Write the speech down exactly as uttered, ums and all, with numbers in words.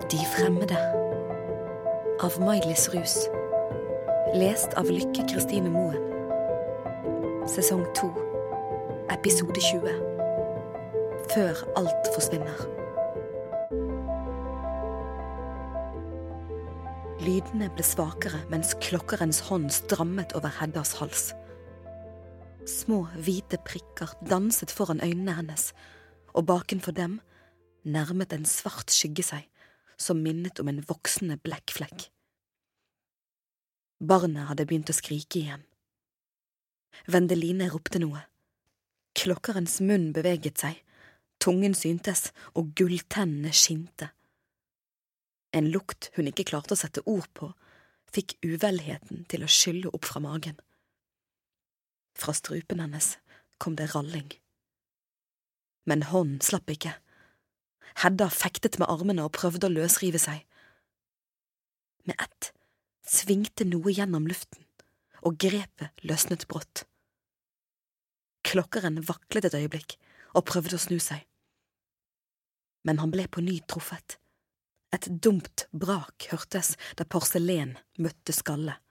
De fremmede av Maj-Lis Rus. Lest av Lykke Kristine Moen. Sesong to, episode tjue. Før alt forsvinner. Lydene ble svakere mens klokkerens hånd strammet over Heddas hals. Små hvite prikker danset foran øynene hennes, og bakenfor dem nærmet en svart skygge seg, som minnet om en voksende blekkflekk. Barnet hadde begynt å skrike igjen. Vendeline ropte noe. Klokkerens munn beveget seg, tungen syntes og gulltennene skinte. En lukt hun ikke klarte å sette ord på, fikk uvelheten til å skylle opp fra magen. Fra strupen hennes kom det ralling. Men hånden slapp ikke. Hedda fektet med armene og prøvde å løsrive seg. Med ett svingte noe gjennom luften, og grepet løsnet brått. Klokkeren vaklet et øyeblikk og prøvde å snu seg. Men han ble på ny truffet. Et dumt brak hørtes da porselen møtte skalle.